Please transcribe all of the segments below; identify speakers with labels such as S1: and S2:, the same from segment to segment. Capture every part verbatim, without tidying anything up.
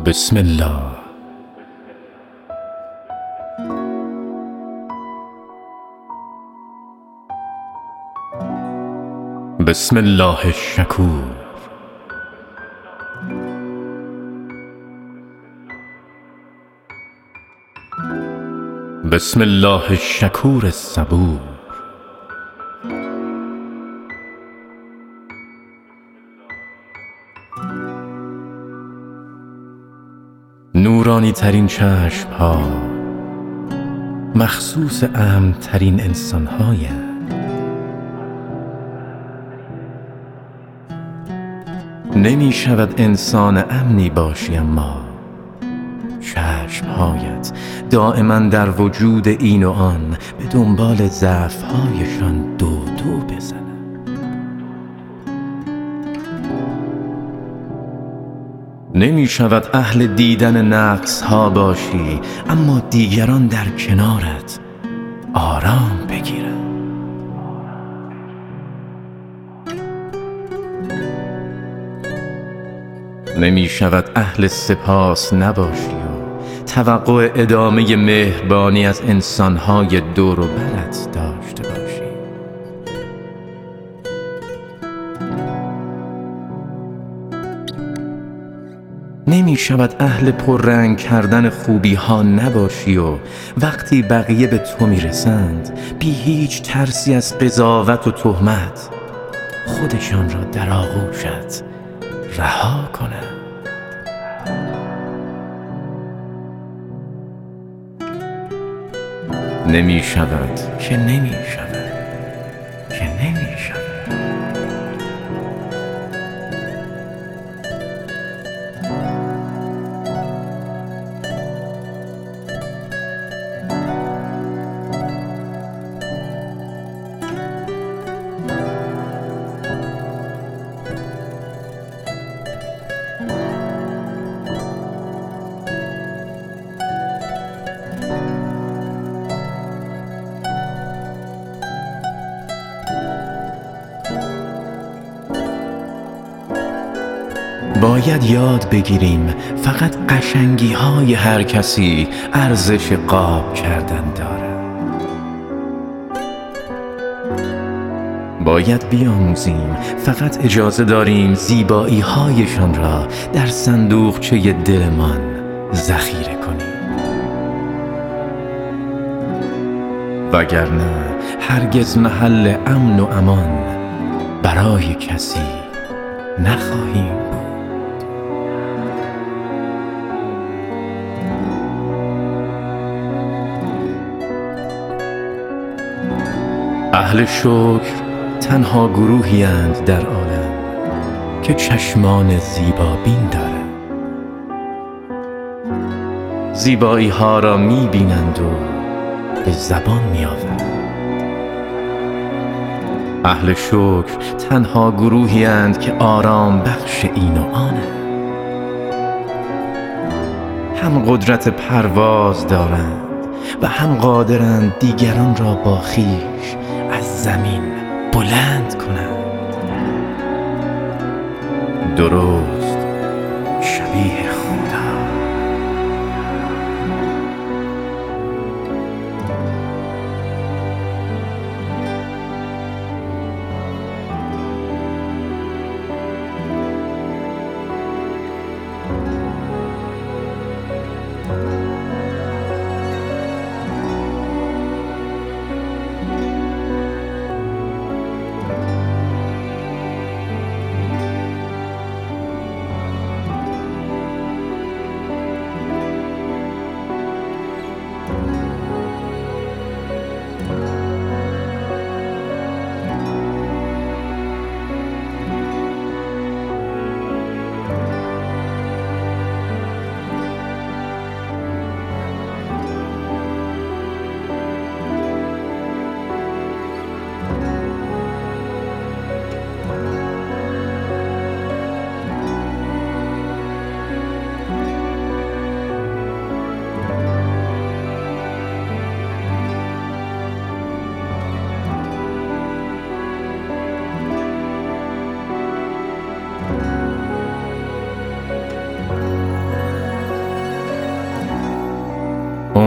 S1: بسم الله. بسم الله الشکور. بسم الله الشکور الصبور. نورانی ترین چشم ها مخصوص امن ترین انسان هایند. نمی شود انسان امنی باشی اما چشمهایت دائما در وجود این و آن به دنبال ضعف‌هایشان دو دو بزنند. نمی شود اهل دیدن نقص ها باشی اما دیگران در کنارت آرام بگیرند. نمی شود اهل سپاس نباشی و توقع ادامه مهربانی از انسانهای دور و برت داشته باشی. نمی شود اهل پررنگ کردن خوبی ها نباشی و وقتی بقیه به تو می رسند بی هیچ ترسی از قضاوت و تهمت خودشان را در آغوشت رها کنند. نمی شود که نمی شود که نمی شود. باید یاد بگیریم فقط قشنگی های هر کسی ارزش قاب کردن دارد. باید بیاموزیم فقط اجازه داریم زیبایی هایشان را در صندوقچه دلمان ذخیره کنیم، وگرنه هرگز محل امن و امان برای کسی نخواهیم بود. اهل شکر تنها گروهی اند در عالم که چشمان زیبابین دارند. زیبایی ها را می بینند و به زبان می آورند. اهل شکر تنها گروهی اند که آرام بخش این و آنند. هم قدرت پرواز دارند و هم قادرند دیگران را با خویش از زمین بلند کنند. درست شبیه خدا.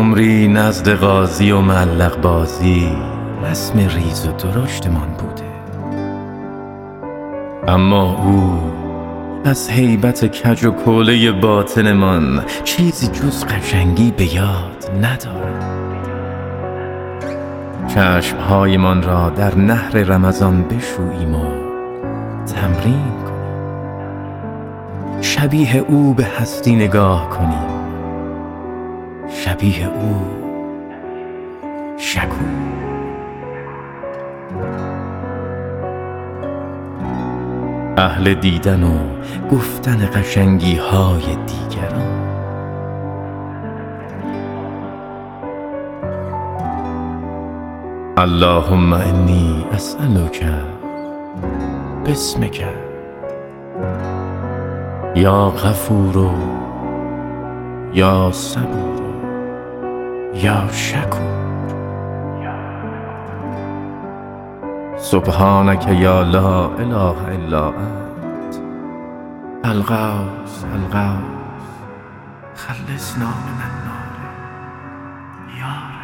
S1: عمری نزد قاضی و معلق بازی رسم ریز و درشتمان بوده، اما او از هیبت کج و کوله باطنمان چیزی جز قشنگی به یاد ندارد. چشمهایمان را در نهر رمضان بشوییم و تمرین کنیم، شبیه او به هستی نگاه کنیم، شبیه او شکور. اهل دیدن و گفتن قشنگی های دیگران. اللهم انی اسألک باسمک یا غفور یا صبور یا شکور. سبحانك یا لا اله الا انت الغوث الغوث خلصنا من النار یا رب.